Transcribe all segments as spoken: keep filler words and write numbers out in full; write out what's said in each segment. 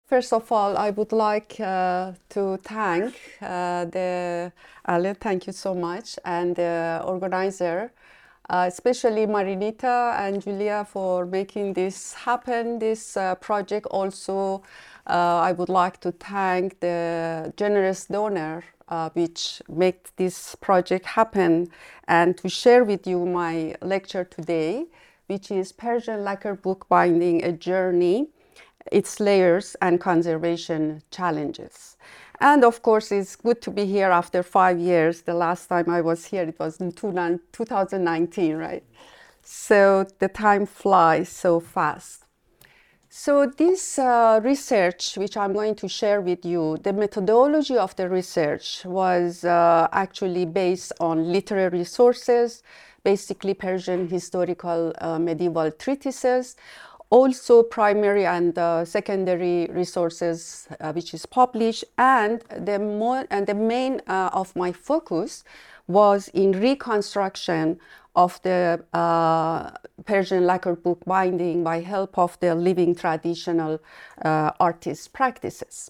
First of all, I would like uh, to thank uh, the Alan, thank you so much, and the organizer, uh, especially Marinita and Julia for making this happen, this uh, project. Also, uh, I would like to thank the generous donor uh, which made this project happen, and to share with you my lecture today, which is Persian lacquer bookbinding, a journey, its layers and conservation challenges. And of course, it's good to be here after five years. The last time I was here, it was in two thousand nineteen, right? So the time flies so fast. So this uh, research, which I'm going to share with you, the methodology of the research was uh, actually based on literary sources, basically Persian historical uh, medieval treatises, also primary and uh, secondary resources uh, which is published, and the more and the main uh, of my focus was in reconstruction of the uh, Persian lacquer bookbinding by help of the living traditional uh, artist practices.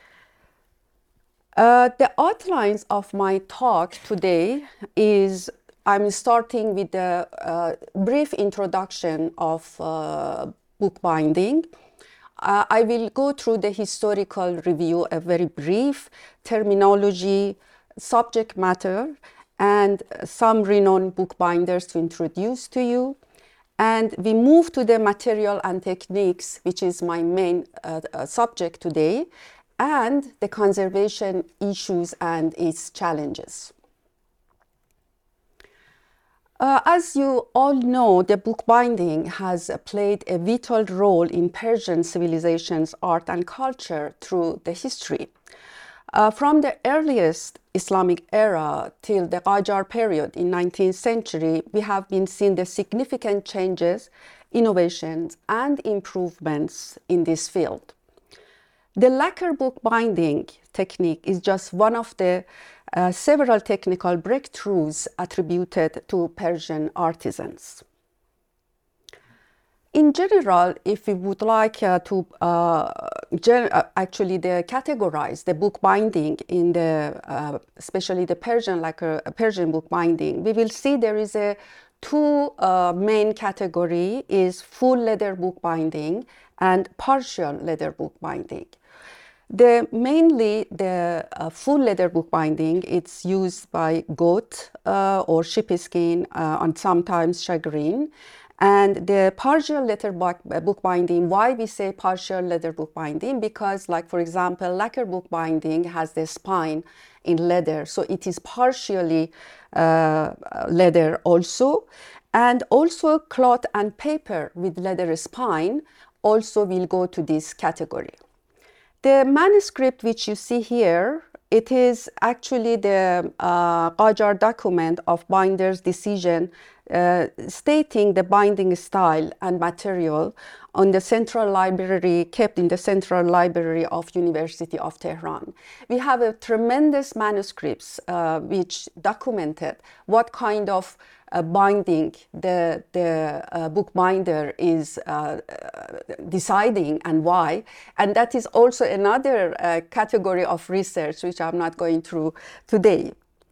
Uh, the outlines of my talk today is I'm starting with a uh, brief introduction of uh, bookbinding. Uh, I will go through the historical review, a very brief terminology, subject matter, and some renowned bookbinders to introduce to you. And we move to the material and techniques, which is my main uh, uh, subject today, and the conservation issues and its challenges. Uh, as you all know, the bookbinding has played a vital role in Persian civilization's art and culture through the history. Uh, from the earliest Islamic era till the Qajar period in nineteenth century, we have been seeing the significant changes, innovations, and improvements in this field. The lacquer bookbinding technique is just one of the uh, several technical breakthroughs attributed to Persian artisans. In general, if we would like uh, to uh, gen- uh, actually the categorize the bookbinding in the, uh, especially the Persian lacquer, uh, Persian bookbinding, we will see there is a two uh, main category is full leather bookbinding and partial leather bookbinding. The, mainly the uh, full leather bookbinding, it's used by goat uh, or sheepskin uh, and sometimes shagreen. And the partial leather book, uh, bookbinding, why we say partial leather bookbinding? Because, like for example, lacquer bookbinding has the spine in leather, so it is partially uh, leather also. And also cloth and paper with leather spine also will go to this category. The manuscript which you see here, it is actually the uh, Qajar document of binder's decision uh, stating the binding style and material on the central library, kept in the central library of University of Tehran. We have a tremendous manuscripts uh, which documented what kind of uh, binding the, the uh, bookbinder is uh, deciding and why. And that is also another uh, category of research which I'm not going through today.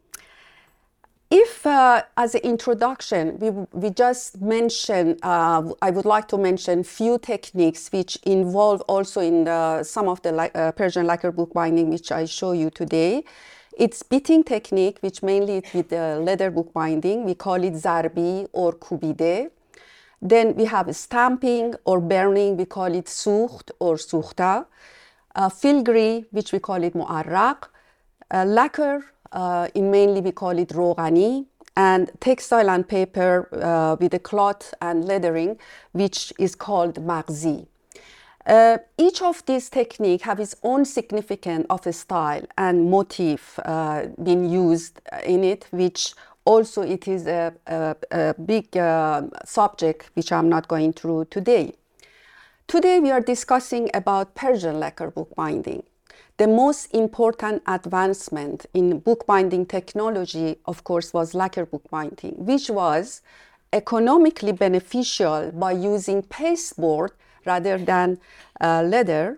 If, uh, as an introduction, we, we just mention, uh, I would like to mention few techniques which involve also in the, some of the uh, Persian lacquer bookbinding which I show you today. It's beating technique, which mainly is with the leather bookbinding. We call it zarbi or kubide. Then we have stamping or burning, we call it sukht or sukhta. Uh, filigree, which we call it mu'arraq. Uh, lacquer, uh, in mainly we call it roghani. And textile and paper uh, with the cloth and leathering, which is called maghzi. Uh, each of these techniques have its own significance of a style and motif uh, being used in it, which also it is a, a, a big uh, subject which I'm not going through today. Today we are discussing about Persian lacquer bookbinding. The most important advancement in bookbinding technology, of course, was lacquer bookbinding, which was economically beneficial by using pasteboard rather than uh, leather,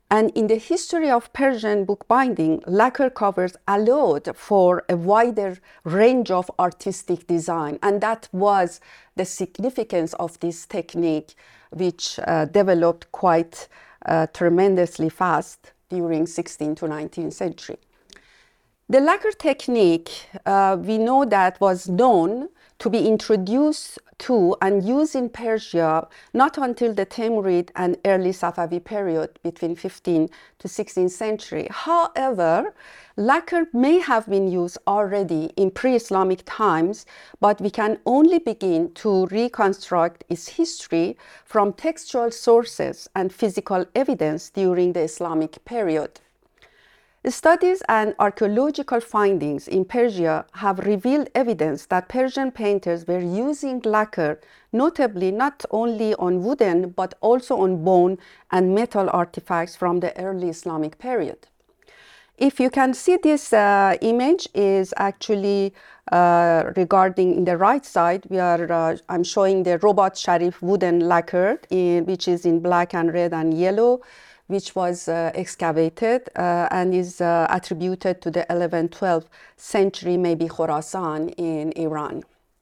And in the history of Persian bookbinding, lacquer covers allowed for a wider range of artistic design. And that was the significance of this technique, which uh, developed quite uh, tremendously fast during sixteenth to nineteenth century. The lacquer technique, uh, we know that was known to be introduced to and used in Persia not until the Timurid and early Safavi period between fifteenth to sixteenth century. However, lacquer may have been used already in pre-Islamic times, but we can only begin to reconstruct its history from textual sources and physical evidence during the Islamic period. Studies and archaeological findings in Persia have revealed evidence that Persian painters were using lacquer, notably not only on wooden but also on bone and metal artifacts from the early Islamic period. If you can see, this uh, image is actually uh, regarding in the right side, we are, uh, I'm showing the Robot Sharif wooden lacquer, in, which is in black and red and yellow, which was uh, excavated uh, and is uh, attributed to the eleventh, twelfth century, maybe Khorasan in Iran.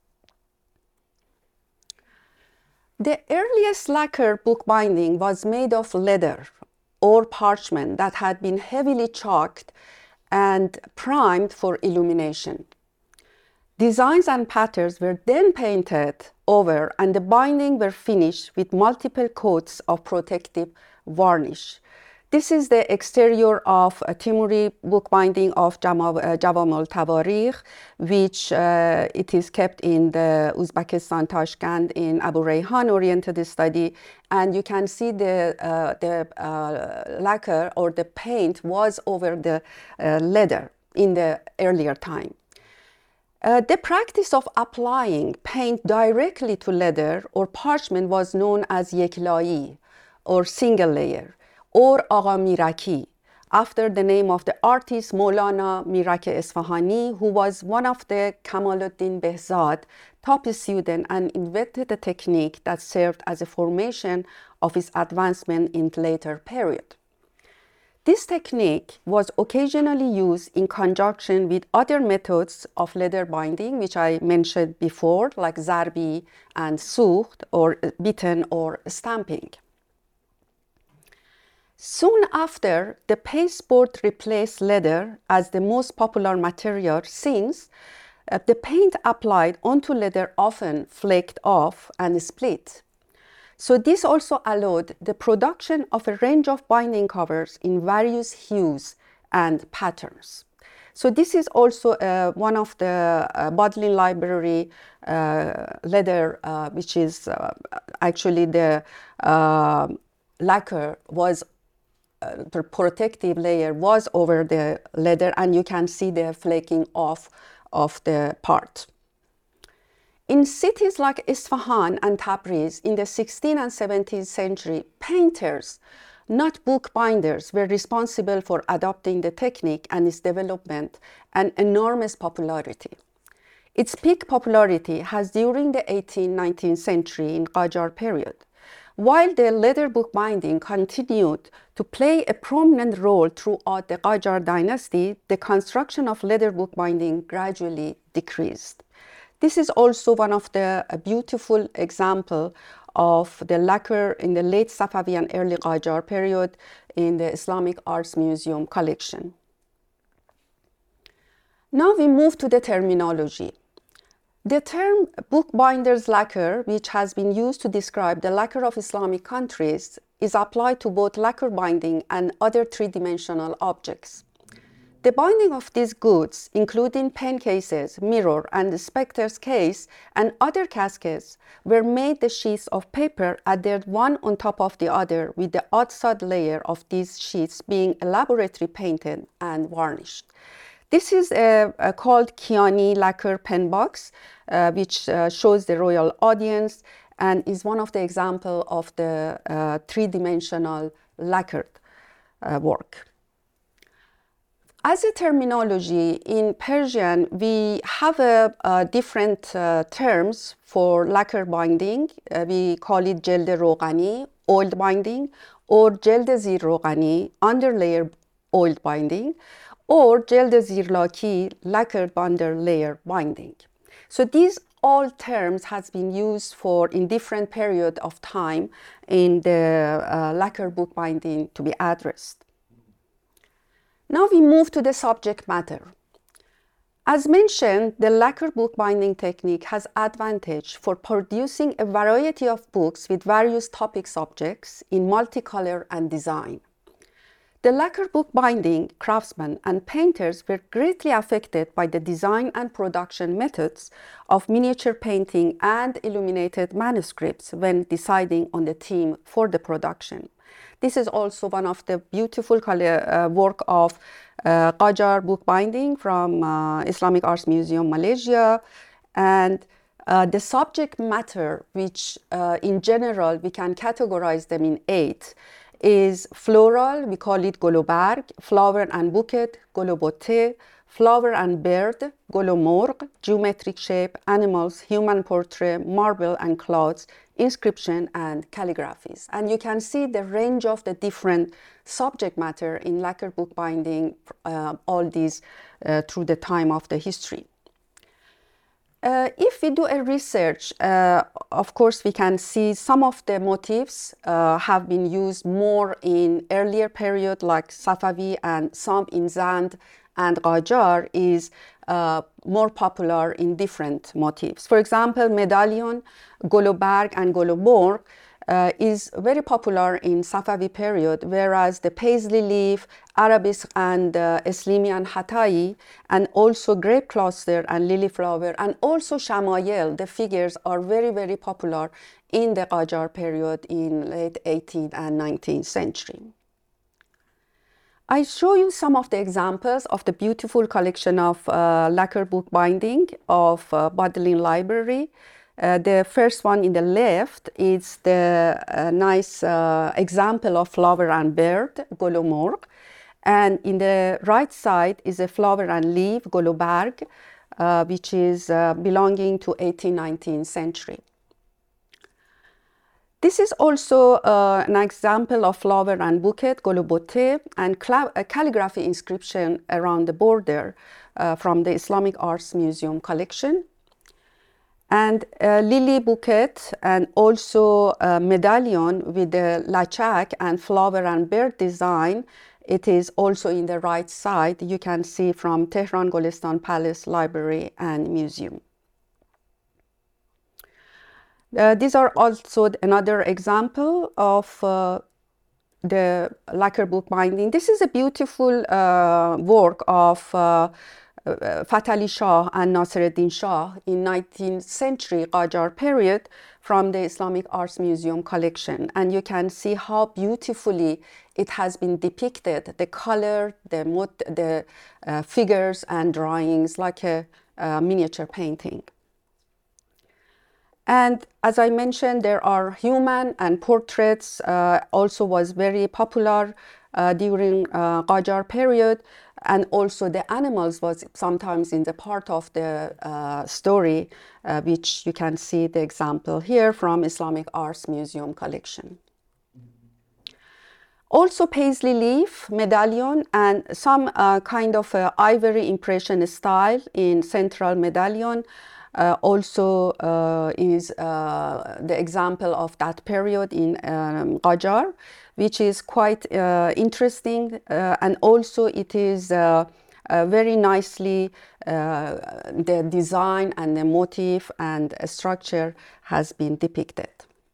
The earliest lacquer bookbinding was made of leather or parchment that had been heavily chalked and primed for illumination. Designs and patterns were then painted over and the binding were finished with multiple coats of protective varnish. This is the exterior of a Timuri bookbinding of Javam al-Tawarikh, which uh, it is kept in the Uzbekistan, Tashkent, in Abu Rayhan oriented study. And you can see the, uh, the uh, lacquer or the paint was over the uh, leather in the earlier time. Uh, the practice of applying paint directly to leather or parchment was known as yeklayi, or single layer, or Agha Miraki, after the name of the artist Maulana Mirak Esfahani, who was one of the Kamaluddin Behzad top students and invented a technique that served as a formation of his advancement in later period. This technique was occasionally used in conjunction with other methods of leather binding, which I mentioned before, like zarbi and sukht, or bitten or stamping. Soon after, the pasteboard replaced leather as the most popular material, since uh, the paint applied onto leather often flaked off and split. So this also allowed the production of a range of binding covers in various hues and patterns. So this is also uh, one of the uh, Bodleian Library uh, leather, uh, which is uh, actually the uh, lacquer was uh, the protective layer was over the leather, and you can see the flaking off of the part. In cities like Isfahan and Tabriz in the sixteenth and seventeenth century, painters, not bookbinders, were responsible for adopting the technique and its development and enormous popularity. Its peak popularity has during the eighteenth, nineteenth century in Qajar period. While the leather bookbinding continued to play a prominent role throughout the Qajar dynasty, the construction of leather bookbinding gradually decreased. This is also one of the uh, beautiful example of the lacquer in the late Safavi and early Qajar period in the Islamic Arts Museum collection. Now we move to the terminology. The term bookbinder's lacquer, which has been used to describe the lacquer of Islamic countries, is applied to both lacquer binding and other three-dimensional objects. The binding of these goods, including pen cases, mirror, and the spectre's case, and other caskets, were made the sheets of paper adhered one on top of the other, with the outside layer of these sheets being elaborately painted and varnished. This is a, a called Kiani lacquer pen box, uh, which uh, shows the royal audience and is one of the examples of the uh, three-dimensional lacquered uh, work. As a terminology, in Persian, we have a, a different uh, terms for lacquer binding. Uh, we call it jeld roghani, oil binding, or جلد زیر روغنی underlayer oil binding, or جلد زیر لاکی lacquered underlayer binding. So these all terms has been used for in different period of time in the uh, lacquer book binding to be addressed. Now we move to the subject matter. As mentioned, the lacquer book binding technique has advantage for producing a variety of books with various topic subjects in multicolor and design. The lacquer book binding craftsmen and painters were greatly affected by the design and production methods of miniature painting and illuminated manuscripts when deciding on the theme for the production. This is also one of the beautiful uh, work of uh, Qajar book binding from uh, Islamic Arts Museum, Malaysia. And uh, the subject matter, which uh, in general we can categorize them in eight, is floral, we call it golobarg, flower and bouquet, golobote, flower and bird, golomorg, geometric shape, animals, human portrait, marble and clouds, inscription and calligraphies. And you can see the range of the different subject matter in lacquer book binding, uh, all these uh, through the time of the history. Uh, if we do a research, uh, of course, we can see some of the motifs uh, have been used more in earlier period, like Safavi, and some in Zand and Qajar is uh, more popular in different motifs. For example, medallion, golobarg, and golomorg uh, is very popular in Safavi period, whereas the paisley leaf, arabesque, and uh, Eslimi and Hatay, and also grape cluster and lily flower, and also shamayel, the figures are very, very popular in the Qajar period in late eighteenth and nineteenth century. I show you some of the examples of the beautiful collection of uh, lacquer book binding of uh, Bodleian Library. Uh, the first one in the left is the uh, nice uh, example of flower and bird, golomorg. And in the right side is a flower and leaf, golobarg, uh, which is uh, belonging to eighteenth, nineteenth century. This is also uh, an example of flower and bouquet, golobote, and a calligraphy inscription around the border uh, from the Islamic Arts Museum collection. And uh, lily bouquet and also a medallion with the lachak and flower and bird design. It is also in the right side. You can see from Tehran Golestan Palace Library and Museum. Uh, these are also another example of uh, the lacquer book binding. This is a beautiful uh, work of uh, uh, Fatali Shah and Nasiruddin Shah in nineteenth century Qajar period from the Islamic Arts Museum collection. And you can see how beautifully it has been depicted, the color, the, mod the uh, figures and drawings, like a, a miniature painting. And as I mentioned, there are human and portraits uh, also was very popular uh, during uh, Qajar period, and also the animals was sometimes in the part of the uh, story, uh, which you can see the example here from Islamic Arts Museum collection. Also paisley leaf, medallion, and some uh, kind of uh, ivory impression style in central medallion Uh, also uh, is uh, the example of that period in um, Qajar, which is quite uh, interesting, uh, and also it is uh, uh, very nicely uh, the design and the motif and structure has been depicted.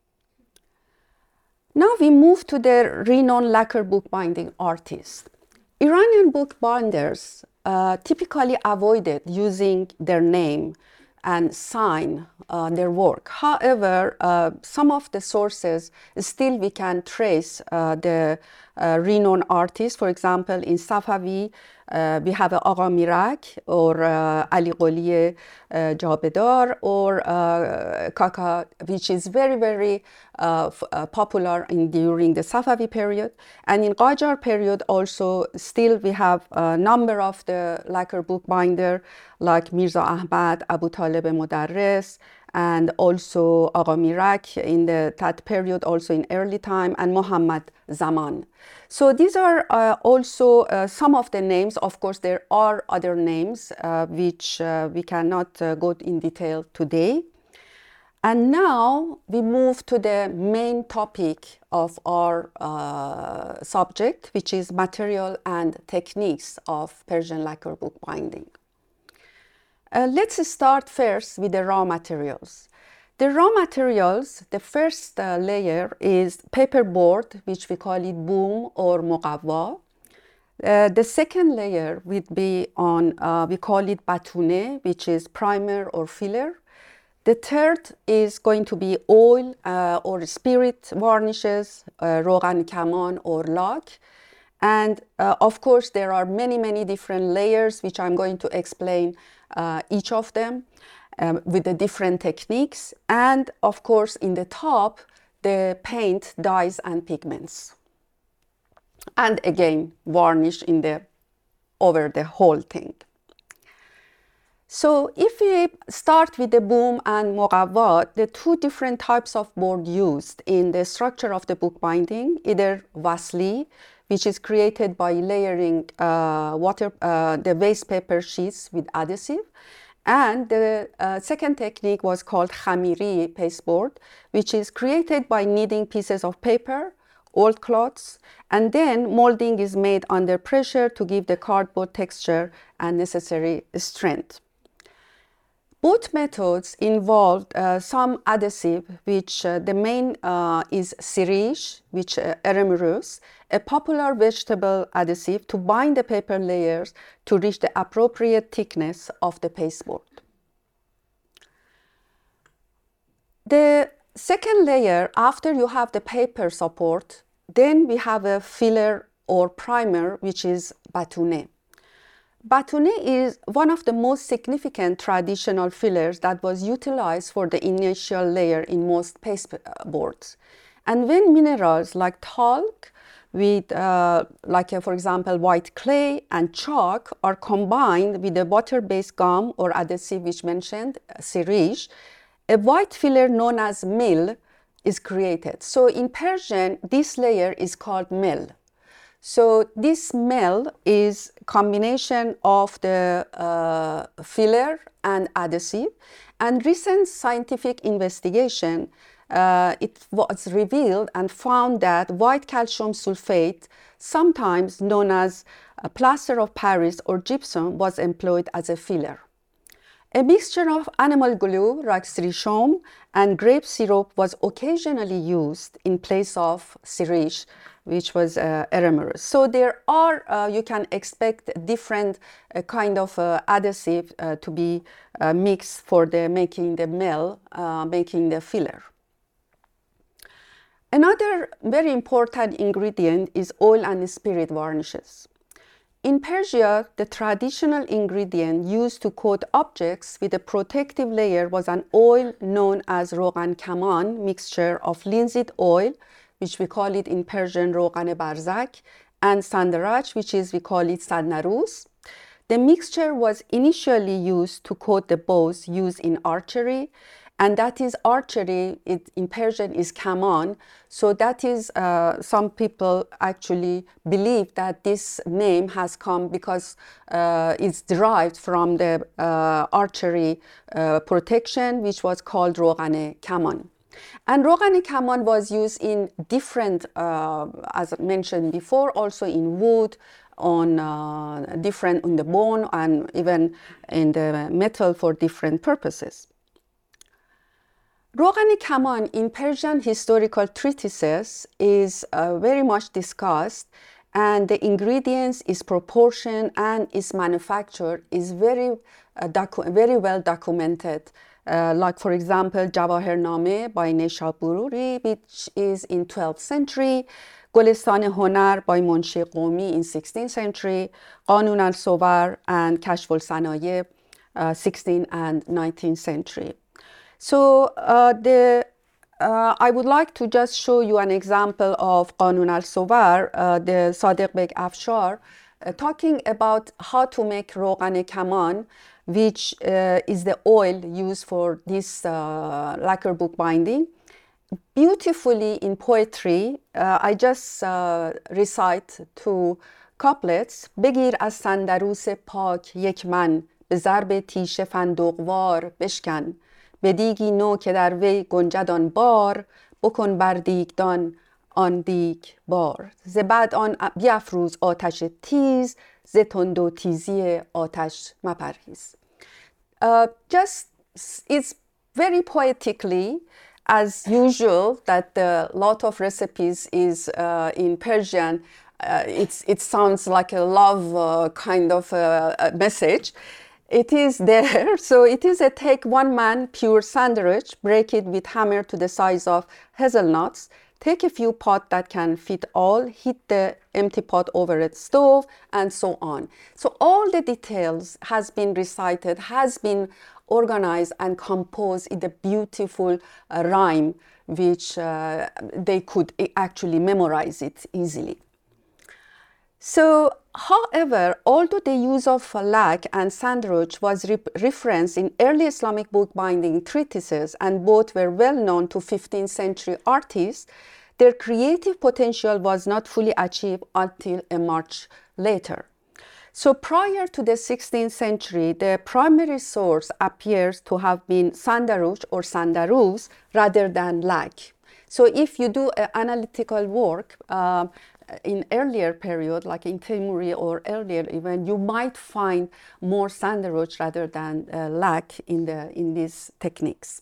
Now we move to the renowned lacquer book binding artists. Iranian book binders uh, typically avoided using their name and sign uh, their work. However, uh, some of the sources still we can trace uh, the uh, renowned artists. For example, in Safavi, uh, we have Agha Mirak or uh, Ali Qoli uh, Jabedar or uh, Kaka, which is very, very uh, uh, popular in, during the Safavi period. And in Qajar period also, still we have a number of the lacquer book binder like Mirza Ahmad, Abu Talib Mudarris, and also Agha Mirak in the, that period, also in early time, and Muhammad Zaman. So these are uh, also uh, some of the names. Of course, there are other names uh, which uh, we cannot uh, go in detail today. And now we move to the main topic of our uh, subject, which is material and techniques of Persian lacquer bookbinding. Uh, let's start first with the raw materials. The raw materials, the first uh, layer is paperboard, which we call it boom or muqawwa. Uh, the second layer would be on, uh, we call it batune, which is primer or filler. The third is going to be oil uh, or spirit varnishes, uh, rogan kaman or lak. And uh, of course, there are many, many different layers, which I'm going to explain uh, each of them um, with the different techniques. And of course, in the top, the paint, dyes, and pigments. And again, varnish in the, over the whole thing. So if we start with the boom and muqawwa, the two different types of board used in the structure of the bookbinding, either wasli, which is created by layering uh, water, uh, the waste paper sheets with adhesive. And the uh, second technique was called khamiri pasteboard, which is created by kneading pieces of paper, old cloths, and then molding is made under pressure to give the cardboard texture and necessary strength. Both methods involved uh, some adhesive, which uh, the main uh, is sirish, which uh, eremerus, a popular vegetable adhesive to bind the paper layers to reach the appropriate thickness of the pasteboard. The second layer, after you have the paper support, then we have a filler or primer, which is batune. Batune is one of the most significant traditional fillers that was utilized for the initial layer in most pasteboards. And when minerals like talc with, uh, like uh, for example, white clay and chalk are combined with the water-based gum or adhesive which mentioned, uh, sirish, a white filler known as mil is created. So in Persian, this layer is called mel. So this mel is combination of the uh, filler and adhesive. And recent scientific investigation, uh, it was revealed and found that white calcium sulfate, sometimes known as a plaster of Paris or gypsum, was employed as a filler. A mixture of animal glue, like sirishom, and grape syrup was occasionally used in place of sirish, which was uh, eremerus. So there are, uh, you can expect different uh, kind of uh, adhesive uh, to be uh, mixed for the making the mel, uh, making the filler. Another very important ingredient is oil and spirit varnishes. In Persia, the traditional ingredient used to coat objects with a protective layer was an oil known as rogan kaman, mixture of linseed oil, which we call it in Persian rogan barzak, and sandarach, which is we call it sadnarus. The mixture was initially used to coat the bows used in archery, and that is archery, it, in Persian is kaman. So that is, uh, some people actually believe that this name has come because uh, it's derived from the uh, archery uh, protection, which was called rogane kaman. And rogane kaman was used in different, uh, as I mentioned before, also in wood, on uh, different, on the bone, and even in the metal for different purposes. Rogane kaman in Persian historical treatises is uh, very much discussed, and the ingredients, its proportion, and its manufacture is very, uh, very well documented. Uh, like, for example, Jawahirname by Neshabururi, which is in twelfth century, Golestan Honar by Munshi Qomi in sixteenth century, Qanun al-Sobar and Kashf al-Sanaye, uh, sixteenth and nineteenth century. So uh, the, uh, I would like to just show you an example of Qanun al-Sobar, uh, the Sadiq Beg Afshar, uh, talking about how to make rogane kaman which uh, is the oil used for this uh, lacquer bookbinding. Beautifully in poetry, uh, I just uh, recite two couplets. بگیر از سندروس پاک یک من به ضرب تیشه فندقوار بشکن به دیگی نو که در وی گنجد آن بار بکن بر دیگدان آن دیگ بار ز بعد آن بیفروز آتش تیز ز تند و تیزی آتش مپرهیز. Uh, just it's very poetically, as usual, that a lot of recipes is uh, in Persian. Uh, it's, it sounds like a love uh, kind of uh, a message. It is there. So it is a take one man pure sandwich, break it with hammer to the size of hazelnuts, take a few pot that can fit all, heat the empty pot over a stove, and so on. So all the details has been recited, has been organized and composed in a beautiful uh, rhyme, which uh, they could actually memorize it easily. So, however, although the use of lac and sandruch was re referenced in early Islamic bookbinding treatises and both were well known to fifteenth century artists, their creative potential was not fully achieved until a much later. So prior to the sixteenth century, the primary source appears to have been sandaruch or sandaruz rather than lac. So if you do uh, analytical work, uh, in earlier period, like in Timuri or earlier even, you might find more sandaruch rather than uh, lac in, the, in these techniques.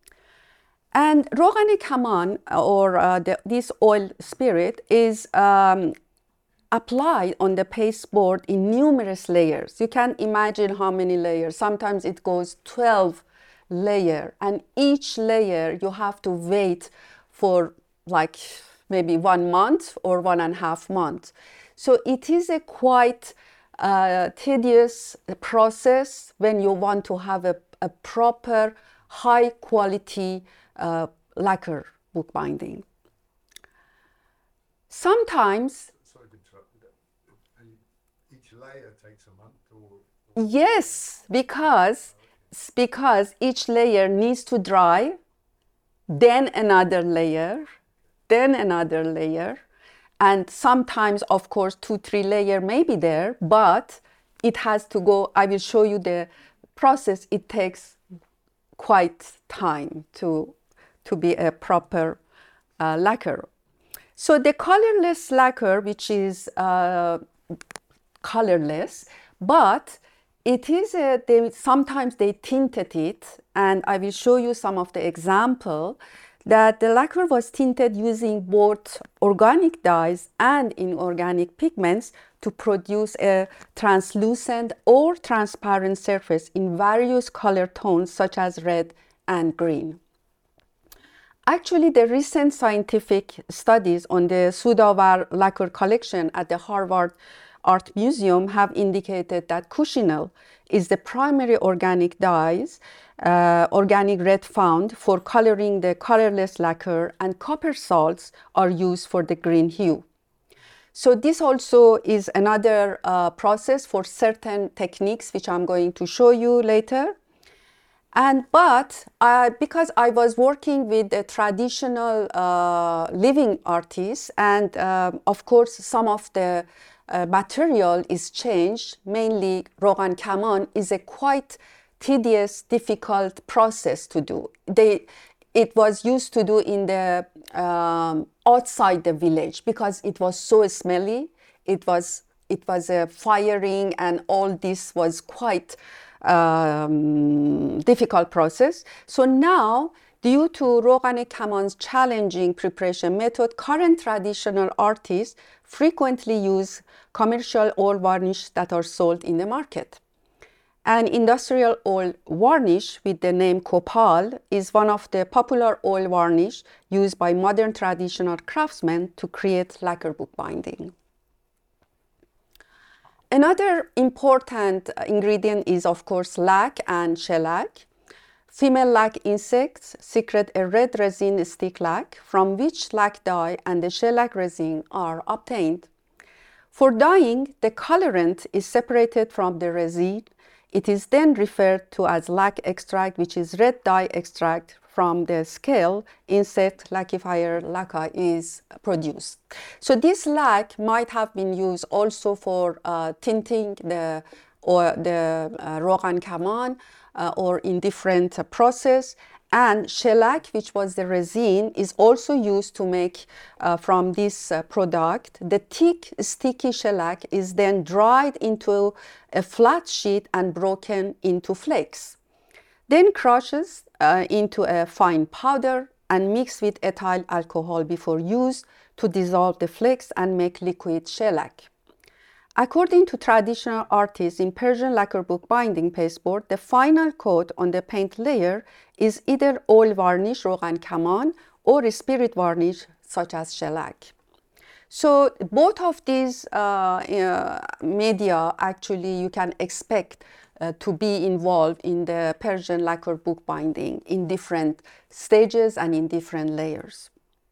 And Rogan Kaman, or uh, the, this oil spirit, is um, applied on the pasteboard in numerous layers. You can imagine how many layers. Sometimes it goes twelve layers, and each layer you have to wait for like maybe one month or one and a half months. So it is a quite uh, tedious process when you want to have a, a proper, high quality uh, lacquer bookbinding. Sometimes, sorry to interrupt, each layer takes a month or? Yes, because, because each layer needs to dry, then another layer, then another layer, and sometimes, of course, two, three layer may be there, but it has to go, I will show you the process. It takes quite time to, to be a proper uh, lacquer. So the colorless lacquer, which is uh, colorless, but it is a, they, sometimes they tinted it, and I will show you some of the example that the lacquer was tinted using both organic dyes and inorganic pigments to produce a translucent or transparent surface in various color tones such as red and green. Actually, the recent scientific studies on the Sudawar lacquer collection at the Harvard Art Museum have indicated that cochineal is the primary organic dyes, uh, organic red found for coloring the colorless lacquer, and copper salts are used for the green hue. So this also is another uh, process for certain techniques, which I'm going to show you later. And but uh, because I was working with a traditional uh, living artists, and uh, of course some of the uh, material is changed, mainly Rogan Kaman is a quite tedious, difficult process to do. They, it was used to do in the um, outside the village because it was so smelly. It was it was a firing, and all this was quite um, difficult process. So now, due to Rogan Kaman's challenging preparation method, current traditional artists frequently use commercial oil varnish that are sold in the market. An industrial oil varnish with the name Copal is one of the popular oil varnish used by modern traditional craftsmen to create lacquer bookbinding. Another important ingredient is, of course, lac and shellac. Female lac insects secrete a red resin stick lac, from which lac dye and the shellac resin are obtained. For dyeing, the colorant is separated from the resin it is then referred to as lac extract, which is red dye extract from the scale insect lackifier lacca is produced. So this lac might have been used also for uh, tinting the or the uh, Rogan Kaman uh, or in different uh, process. And shellac, which was the resin, is also used to make uh, from this uh, product. The thick, sticky shellac is then dried into a flat sheet and broken into flakes. Then crushes uh, into a fine powder and mixed with ethyl alcohol before use to dissolve the flakes and make liquid shellac. According to traditional artists in Persian lacquer book binding pasteboard, the final coat on the paint layer is either oil varnish, Rogan Kaman, or a spirit varnish, such as shellac. So both of these uh, uh, media, actually, you can expect uh, to be involved in the Persian lacquer book binding in different stages and in different layers.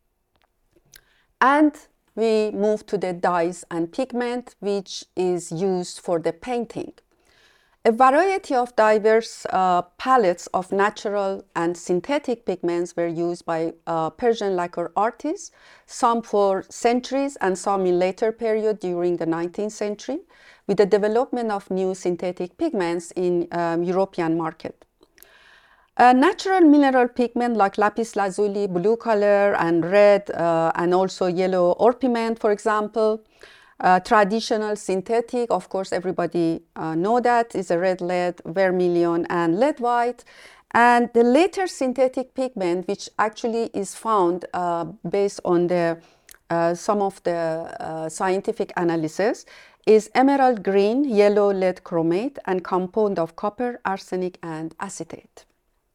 And we move to the dyes and pigment, which is used for the painting. A variety of diverse uh, palettes of natural and synthetic pigments were used by uh, Persian lacquer artists, some for centuries and some in later period during the nineteenth century, with the development of new synthetic pigments in um, European market. A natural mineral pigment like lapis lazuli, blue color and red uh, and also yellow orpiment, for example. Uh, traditional synthetic, of course, everybody uh, know that, is a red lead, vermilion and lead white. And the later synthetic pigment, which actually is found uh, based on the uh, some of the uh, scientific analysis, is emerald green, yellow lead chromate and compound of copper, arsenic and acetate.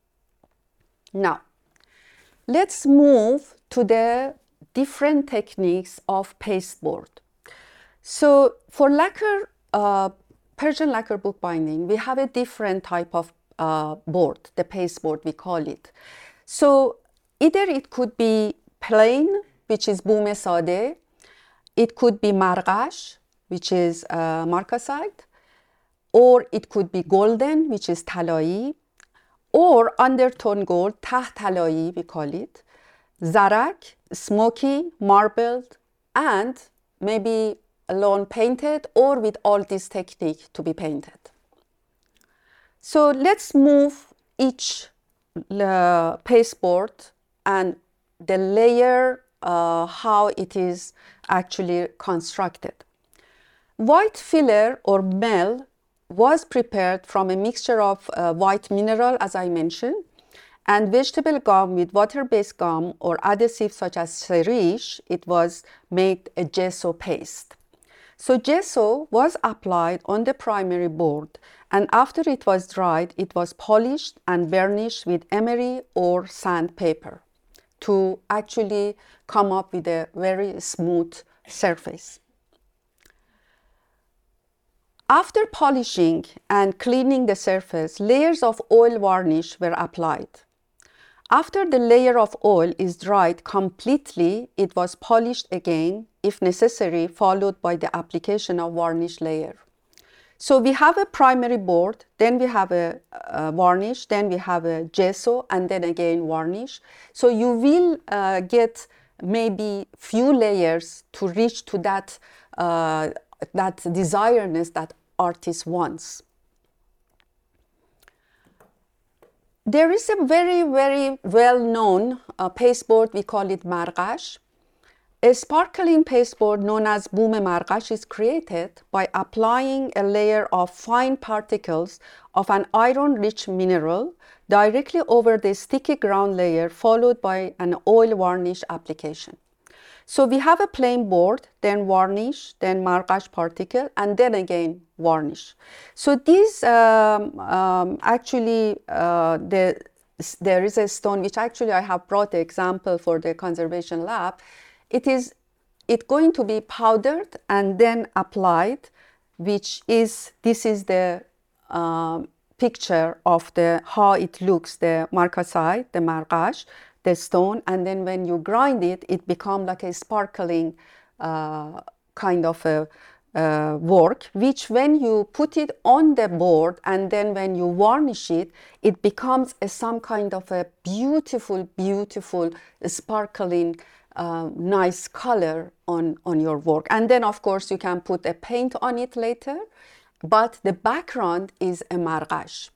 Now, let's move to the different techniques of pasteboard. So for lacquer, uh, Persian lacquer book binding, we have a different type of uh, board, the pasteboard we call it. So either it could be plain, which is bume sade, it could be margash, which is uh, marcasite, or it could be golden, which is talai, or undertone gold, tah talai we call it, zarak, smoky, marbled, and maybe alone painted or with all this technique to be painted. So let's move each uh, pasteboard and the layer, uh, how it is actually constructed. White filler or mel was prepared from a mixture of uh, white mineral, as I mentioned, and vegetable gum with water-based gum or adhesive such as cerise. It was made a gesso paste. So gesso was applied on the primary board, and after it was dried, it was polished and varnished with emery or sandpaper to actually come up with a very smooth surface. After polishing and cleaning the surface, layers of oil varnish were applied. After the layer of oil is dried completely, it was polished again, if necessary, followed by the application of varnish layer. So we have a primary board, then we have a, a varnish, then we have a gesso, and then again varnish. So you will uh, get maybe few layers to reach to that uh, that desiredness that artist wants. There is a very, very well-known uh, pasteboard, we call it margash. A sparkling pasteboard known as bume margash is created by applying a layer of fine particles of an iron-rich mineral directly over the sticky ground layer, followed by an oil varnish application. So we have a plain board, then varnish, then margash particle, and then again varnish. So these um, um, actually, uh, the, there is a stone which actually I have brought the example for the conservation lab. It is it going to be powdered and then applied, which is, this is the um, picture of the how it looks, the marcasite, the margash, the stone, and then when you grind it, it becomes like a sparkling uh, kind of a, uh, work, which when you put it on the board and then when you varnish it, it becomes a, some kind of a beautiful, beautiful, sparkling, uh, nice color on, on your work. And then, of course, you can put a paint on it later, but the background is a margash.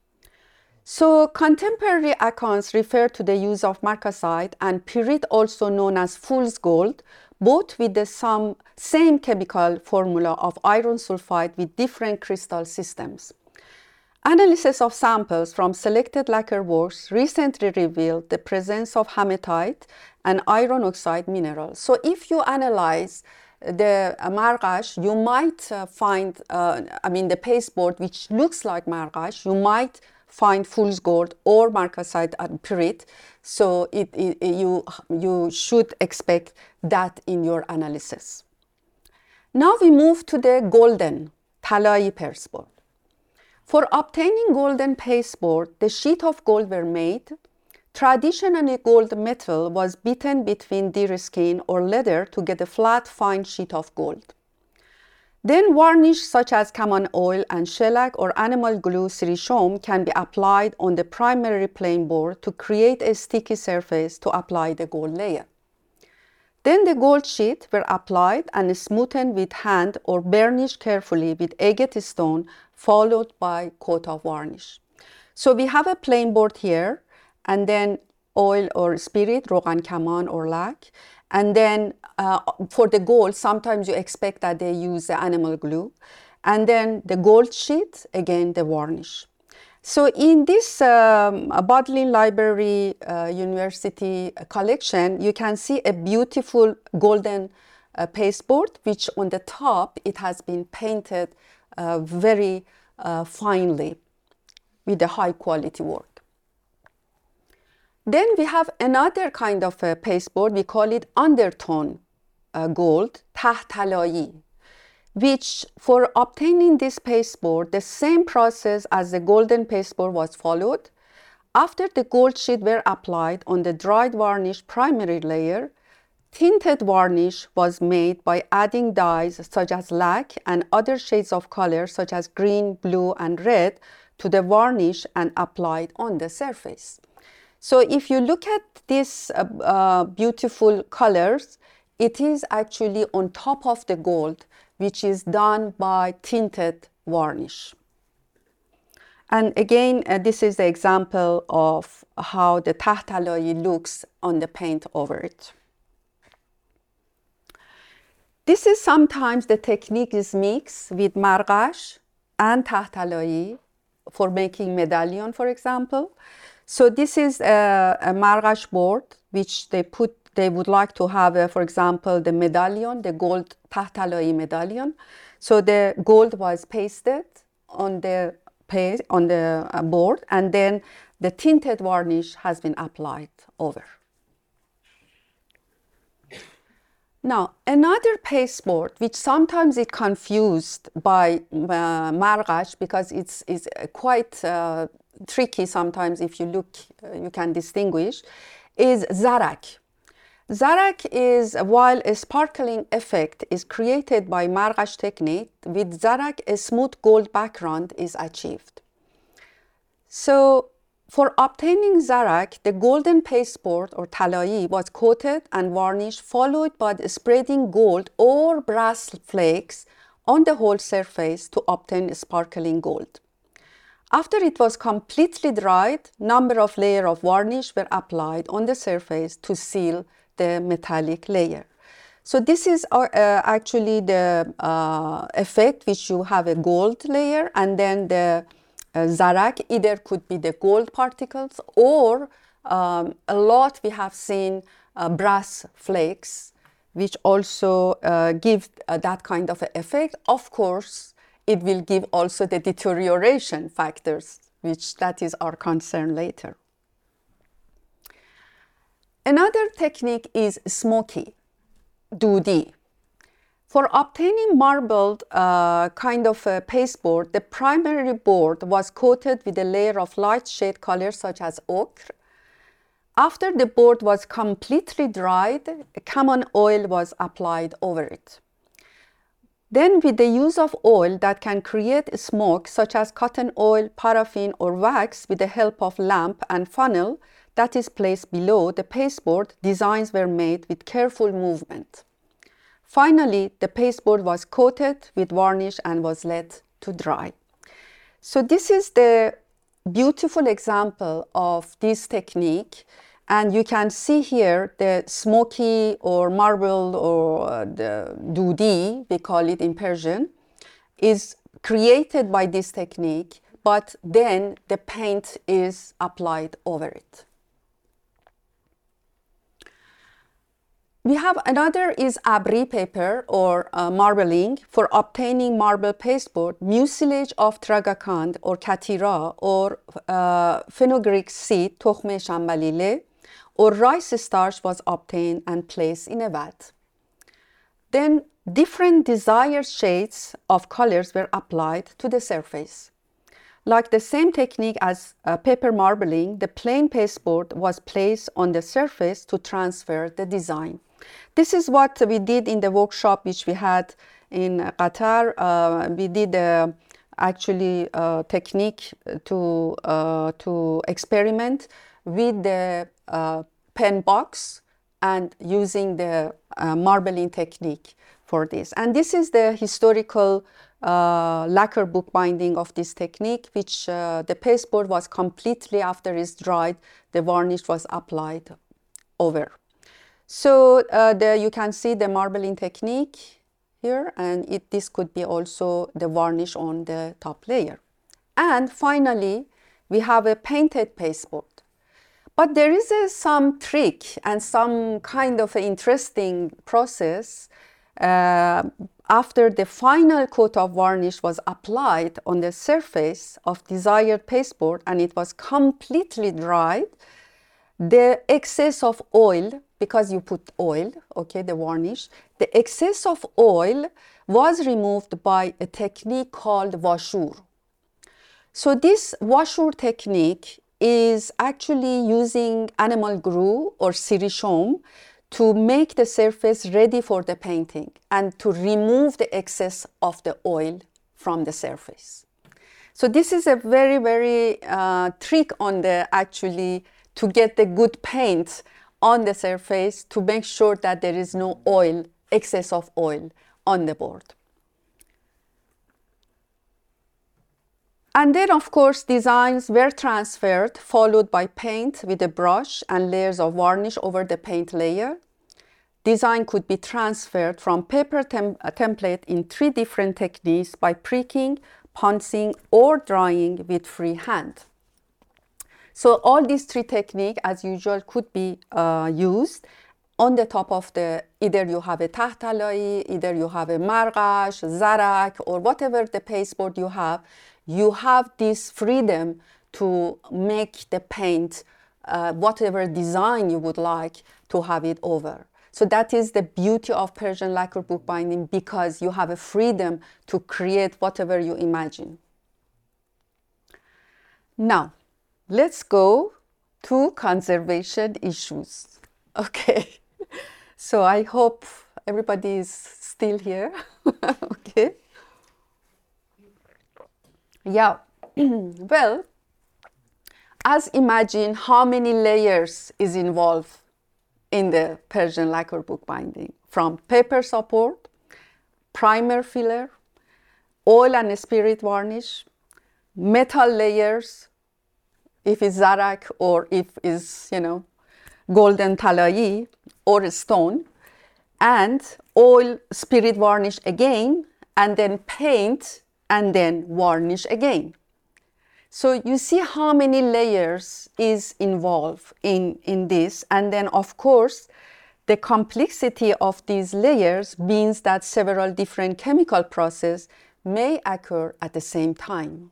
So contemporary accounts refer to the use of marcasite and pyrit, also known as fool's gold, both with the some, same chemical formula of iron sulfide with different crystal systems. Analysis of samples from selected lacquer works recently revealed the presence of hematite and iron oxide minerals. So if you analyze the uh, margash, you might uh, find, uh, I mean, the pasteboard which looks like margash, you might find fool's gold or marcasite and pyrit. So it, it, you, you should expect that in your analysis. Now we move to the golden talai pasteboard. For obtaining golden pasteboard, the sheet of gold were made. Traditionally, gold metal was beaten between deer skin or leather to get a flat, fine sheet of gold. Then varnish such as camon oil and shellac or animal glue sirishom can be applied on the primary plain board to create a sticky surface to apply the gold layer. Then the gold sheet were applied and smoothened with hand or burnished carefully with agate stone, followed by coat of varnish. So we have a plain board here, and then oil or spirit, rogan kaman or lac. And then uh, for the gold, sometimes you expect that they use the animal glue. And then the gold sheet, again, the varnish. So in this um, Bodleian Library uh, University collection, you can see a beautiful golden uh, pasteboard, which on the top, it has been painted uh, very uh, finely with a high quality work. Then we have another kind of a pasteboard, we call it undertone uh, gold, tahtalai, which for obtaining this pasteboard, the same process as the golden pasteboard was followed. After the gold sheet were applied on the dried varnish primary layer, tinted varnish was made by adding dyes such as lac and other shades of color such as green, blue, and red to the varnish and applied on the surface. So if you look at these uh, uh, beautiful colors, it is actually on top of the gold, which is done by tinted varnish. And again, uh, this is the example of how the tahtalai looks on the paint over it. This is sometimes the technique is mixed with margash and tahtalai for making medallion, for example. So this is a, a margash board, which they put, they would like to have, a, for example, the medallion, the gold tahtalai medallion. So the gold was pasted on the page, on the uh, board, and then the tinted varnish has been applied over. Now, another pasteboard, which sometimes is confused by uh, margash because it's, it's quite uh, tricky sometimes if you look, uh, you can distinguish, is zarak. Zarak is, while a sparkling effect is created by margash technique, with zarak a smooth gold background is achieved. So for obtaining zarak, the golden pasteboard or talai was coated and varnished, followed by spreading gold or brass flakes on the whole surface to obtain sparkling gold. After it was completely dried, number of layers of varnish were applied on the surface to seal the metallic layer. So this is our, uh, actually the uh, effect, which you have a gold layer and then the uh, zarak either could be the gold particles or um, a lot we have seen uh, brass flakes, which also uh, give uh, that kind of effect. Of course, it will give also the deterioration factors, which that is our concern later. Another technique is smoky, dudi. For obtaining marbled uh, kind of a pasteboard, the primary board was coated with a layer of light shade colors such as ochre. After the board was completely dried, camon oil was applied over it. Then with the use of oil that can create smoke, such as cotton oil, paraffin, or wax, with the help of lamp and funnel that is placed below the pasteboard, designs were made with careful movement. Finally, the pasteboard was coated with varnish and was let to dry. So this is the beautiful example of this technique. And you can see here the smoky or marble or the dudi, we call it in Persian, is created by this technique, but then the paint is applied over it. We have another is abri paper or uh, marbling. For obtaining marble pasteboard, mucilage of tragakand or katira or uh, fenugreek seed, tokhme shambalile, or rice starch was obtained and placed in a vat. Then different desired shades of colors were applied to the surface. Like the same technique as uh, paper marbling, the plain pasteboard was placed on the surface to transfer the design. This is what we did in the workshop which we had in Qatar. Uh, we did uh, actually a technique to, uh, to experiment with the uh, pen box and using the uh, marbling technique for this. And this is the historical uh, lacquer bookbinding of this technique, which uh, the pasteboard was completely, after it's dried, the varnish was applied over. So uh, the, you can see the marbling technique here, and it, this could be also the varnish on the top layer. And finally, we have a painted pasteboard. But there is a, some trick and some kind of interesting process. Uh, after the final coat of varnish was applied on the surface of desired pasteboard and it was completely dried, the excess of oil, because you put oil, okay, the varnish, the excess of oil was removed by a technique called washur. So this washur technique is actually using animal glue or sirishom to make the surface ready for the painting and to remove the excess of the oil from the surface. So this is a very, very uh, trick on the actually to get the good paint on the surface to make sure that there is no oil, excess of oil on the board. And then, of course, designs were transferred, followed by paint with a brush and layers of varnish over the paint layer. Design could be transferred from paper tem template in three different techniques by pricking, punching, or drying with free hand. So all these three techniques, as usual, could be uh, used on the top of the, either you have a tahtalai, either you have a margash, zarak, or whatever the pasteboard you have, you have this freedom to make the paint uh, whatever design you would like to have it over. So that is the beauty of Persian lacquer bookbinding, because you have a freedom to create whatever you imagine. Now, let's go to conservation issues. Okay, so I hope everybody is still here. Okay. Yeah, well, as imagine how many layers is involved in the Persian lacquer bookbinding, from paper support, primer filler, oil and spirit varnish, metal layers, if it's zarak or if it's, you know, golden talai or stone, and oil, spirit varnish again, and then paint, and then varnish again. So you see how many layers is involved in, in this. And then, of course, the complexity of these layers means that several different chemical processes may occur at the same time.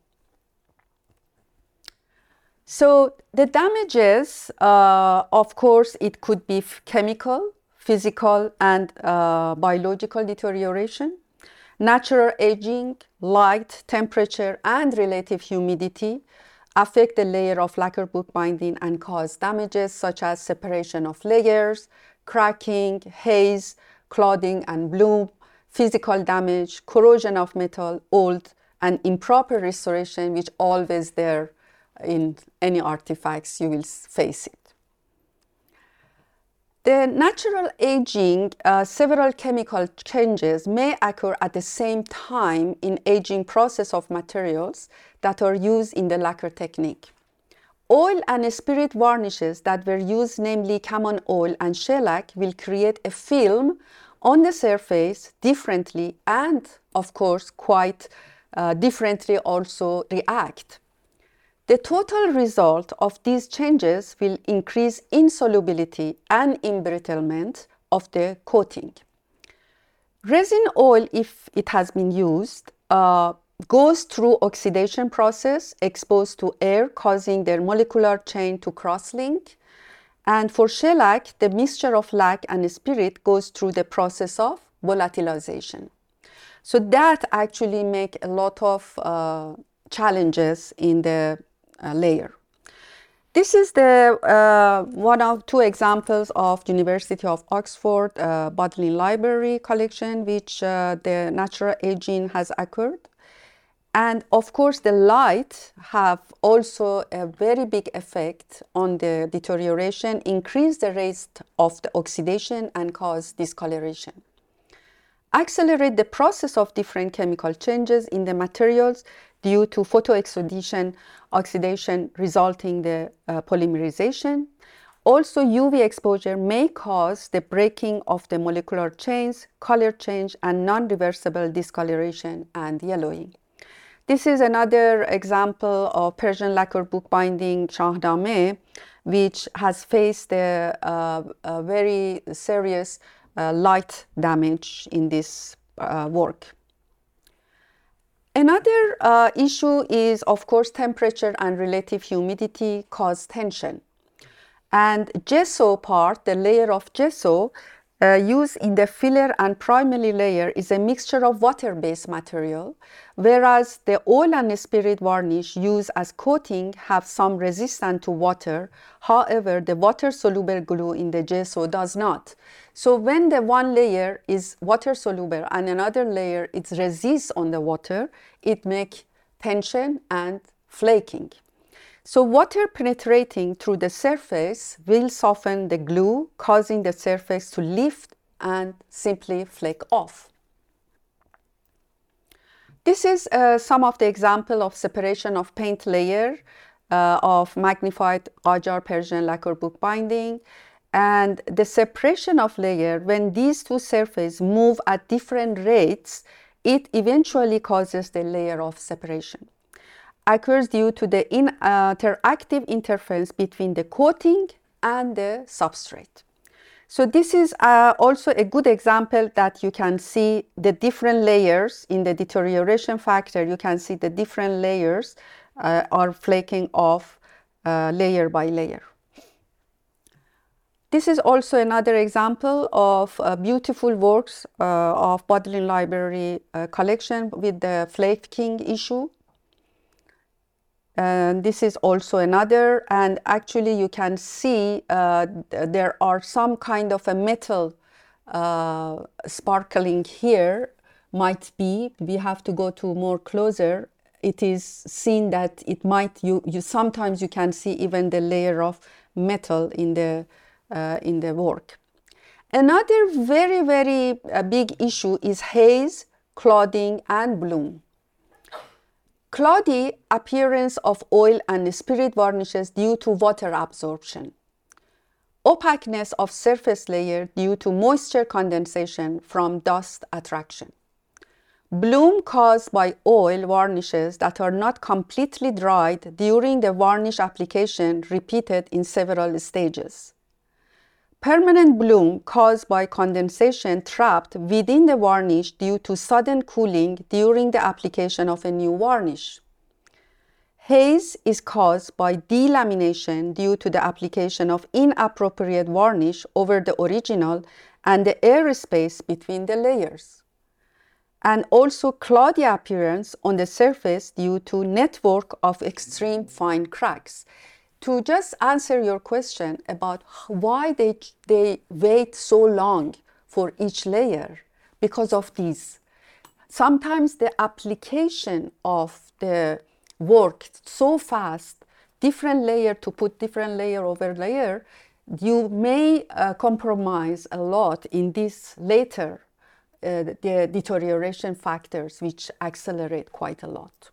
So the damages, uh, of course, it could be chemical, physical, and uh, biological deterioration. Natural aging, light, temperature, and relative humidity affect the layer of lacquer bookbinding and cause damages such as separation of layers, cracking, haze, clouding and bloom, physical damage, corrosion of metal, old, and improper restoration, which always there in any artifacts you will face it. The natural aging, uh, several chemical changes may occur at the same time in aging process of materials that are used in the lacquer technique. Oil and spirit varnishes that were used, namely Caman oil and shellac, will create a film on the surface differently and, of course, quite uh, differently also react. The total result of these changes will increase insolubility and embrittlement of the coating. Resin oil, if it has been used, uh, goes through oxidation process exposed to air, causing their molecular chain to cross-link. And for shellac, the mixture of lac and spirit goes through the process of volatilization. So that actually make a lot of uh, challenges in the uh, layer. This is the uh, one of two examples of University of Oxford uh, Bodleian Library collection, which uh, the natural aging has occurred. And of course, the light have also a very big effect on the deterioration, increase the rate of the oxidation and cause discoloration. Accelerate the process of different chemical changes in the materials due to photoexcitation, oxidation resulting the uh, polymerization. Also, U V exposure may cause the breaking of the molecular chains, color change, and non-reversible discoloration and yellowing. This is another example of Persian lacquer bookbinding Shahnameh, which has faced a, a, a very serious uh, light damage in this uh, work. Another uh, issue is, of course, temperature and relative humidity cause tension. And gesso part, the layer of gesso, Uh, used in the filler and primary layer is a mixture of water-based material, whereas the oil and spirit varnish used as coating have some resistance to water. However, the water-soluble glue in the gesso does not. So when the one layer is water-soluble and another layer it resists on the water, it makes tension and flaking. So water penetrating through the surface will soften the glue, causing the surface to lift and simply flake off. This is uh, some of the example of separation of paint layer uh, of magnified Qajar Persian lacquer bookbinding. And the separation of layer, when these two surfaces move at different rates, it eventually causes the layer of separation. Occurs due to the interactive interference between the coating and the substrate. So this is uh, also a good example that you can see the different layers in the deterioration factor. You can see the different layers uh, are flaking off uh, layer by layer. This is also another example of uh, beautiful works uh, of Bodleian Library uh, collection with the flaking issue. And this is also another, and actually you can see uh, th there are some kind of a metal uh, sparkling here, might be, we have to go to more closer. It is seen that it might, you, you sometimes you can see even the layer of metal in the, uh, in the work. Another very, very uh, big issue is haze, clouding, and bloom. Cloudy appearance of oil and spirit varnishes due to water absorption. Opaqueness of surface layer due to moisture condensation from dust attraction. Bloom caused by oil varnishes that are not completely dried during the varnish application repeated in several stages. Permanent bloom caused by condensation trapped within the varnish due to sudden cooling during the application of a new varnish. Haze is caused by delamination due to the application of inappropriate varnish over the original and the airspace between the layers. And also cloudy appearance on the surface due to network of extreme fine cracks. To just answer your question about why they, they wait so long for each layer, because of these. Sometimes the application of the work so fast, different layer to put different layer over layer, you may uh, compromise a lot in this later uh, the deterioration factors which accelerate quite a lot.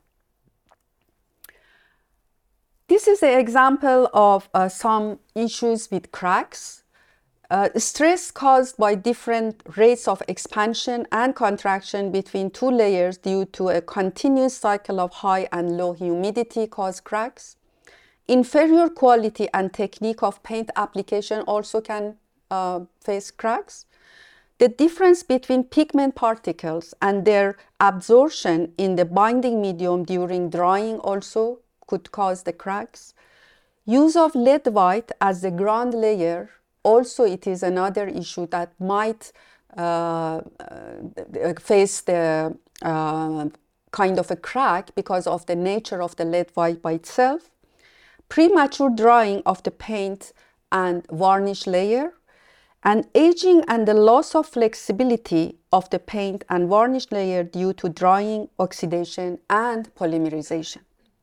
This is an example of uh, some issues with cracks. Uh, stress caused by different rates of expansion and contraction between two layers due to a continuous cycle of high and low humidity cause cracks. Inferior quality and technique of paint application also can uh, face cracks. The difference between pigment particles and their absorption in the binding medium during drying also could cause the cracks. Use of lead white as the ground layer, also it is another issue that might uh, uh, face the uh, kind of a crack because of the nature of the lead white by itself. Premature drying of the paint and varnish layer, and aging and the loss of flexibility of the paint and varnish layer due to drying, oxidation, and polymerization.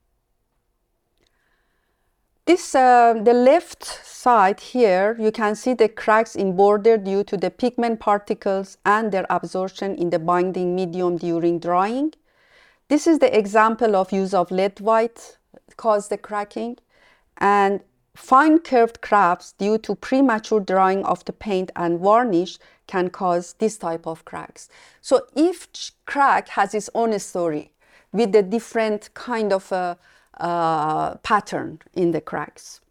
This, uh, the left side here, you can see the cracks in border due to the pigment particles and their absorption in the binding medium during drying. This is the example of use of lead white cause the cracking, and fine curved cracks due to premature drying of the paint and varnish can cause this type of cracks. So each crack has its own story with a different kind of a Uh, pattern in the cracks.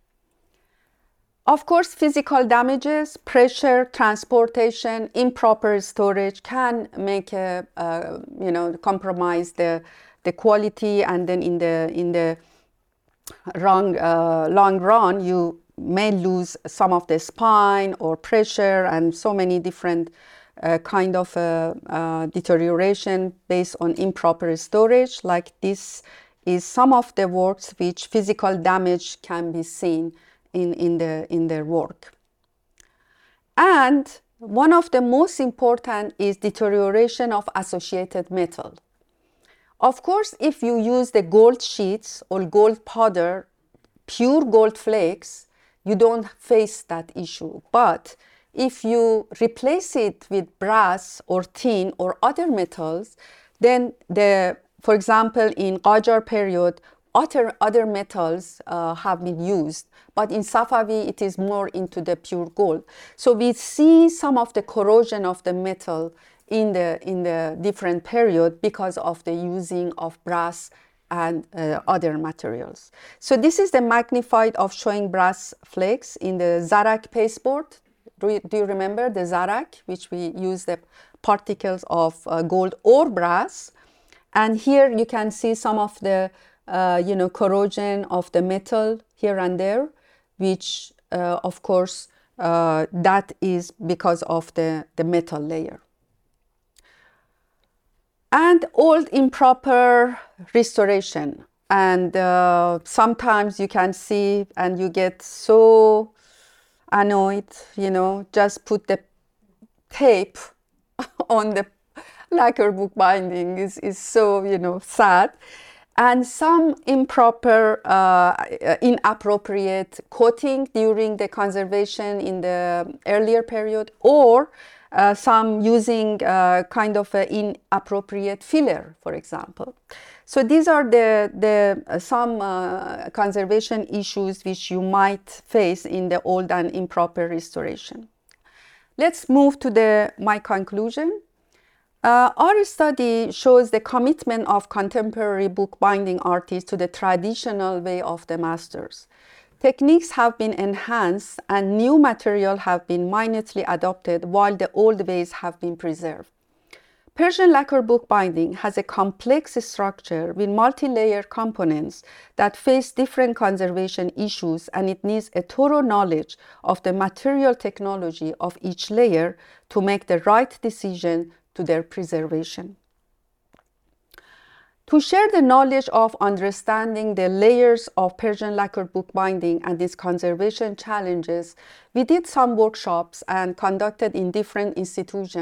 Of course, physical damages, pressure, transportation, improper storage can make a, uh, you know, compromise the the quality, and then in the in the long uh, long run, you may lose some of the spine or pressure and so many different uh, kind of uh, uh, deterioration based on improper storage, like this is some of the works which physical damage can be seen in, in, the, in their work. And one of the most important is deterioration of associated metal. Of course, if you use the gold sheets or gold powder, pure gold flakes, you don't face that issue. But if you replace it with brass or tin or other metals, then the For example, in Qajar period, other, other metals uh, have been used, but in Safavi, it is more into the pure gold. So we see some of the corrosion of the metal in the, in the different period because of the using of brass and uh, other materials. So this is the magnified of showing brass flakes in the Zarak pasteboard. Do you, do you remember the Zarak, which we use the particles of uh, gold or brass? And here you can see some of the, uh, you know, corrosion of the metal here and there, which, uh, of course, uh, that is because of the, the metal layer. And old improper restoration. And uh, sometimes you can see and you get so annoyed, you know, just put the tape on the lacquer book binding is, is so, you know, sad. And some improper, uh, inappropriate coating during the conservation in the earlier period, or uh, some using uh, kind of an inappropriate filler, for example. So these are the, the uh, some uh, conservation issues which you might face in the old and improper restoration. Let's move to the, my conclusion. Uh, our study shows the commitment of contemporary bookbinding artists to the traditional way of the masters. Techniques have been enhanced and new material have been minutely adopted while the old ways have been preserved. Persian lacquer bookbinding has a complex structure with multi-layer components that face different conservation issues, and it needs a thorough knowledge of the material technology of each layer to make the right decision to their preservation. To share the knowledge of understanding the layers of Persian lacquer bookbinding and its conservation challenges, we did some workshops and conducted in different institutions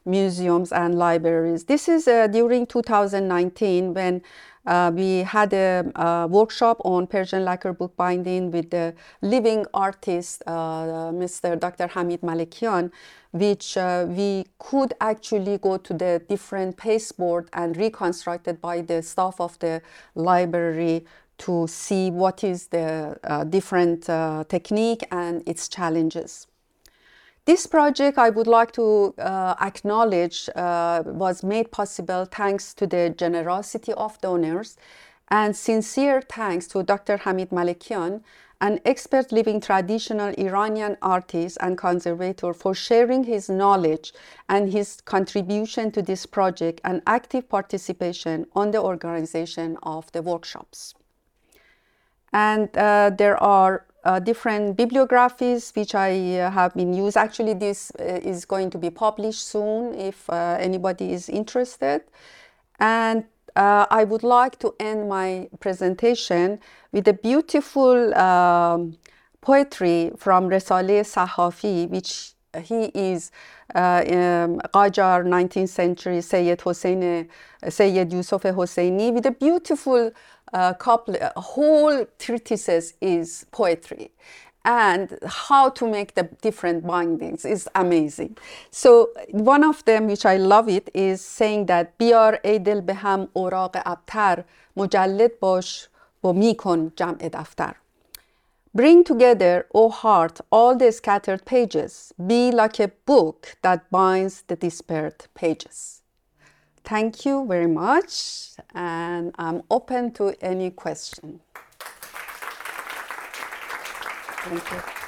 museums and libraries. This is uh, during two thousand nineteen when uh, we had a, a workshop on Persian lacquer bookbinding with the living artist, uh, Mister Doctor Hamid Malekian, which uh, we could actually go to the different pasteboard and reconstruct it by the staff of the library to see what is the uh, different uh, technique and its challenges. This project, I would like to uh, acknowledge, uh, was made possible thanks to the generosity of donors, and sincere thanks to Doctor Hamid Malekian, an expert living traditional Iranian artist and conservator, for sharing his knowledge and his contribution to this project and active participation on the organization of the workshops. And uh, there are uh, different bibliographies which I uh, have been used. Actually, this uh, is going to be published soon if uh, anybody is interested. And uh, I would like to end my presentation with a beautiful um, poetry from Resaleh Sahafi, which he is uh, um, Qajar, nineteenth century Sayyid Hossein, Sayyid Yusuf Hosseini, with a beautiful uh, couple, a whole treatises is poetry. And how to make the different bindings is amazing. So one of them, which I love it, is saying that Biyar ey dil beham oraq abtar, mujallid bosh bo mikon jam'e daftar. Bring together, O heart, all the scattered pages. Be like a book that binds the dispersed pages. Thank you very much, and I'm open to any question. Thank you.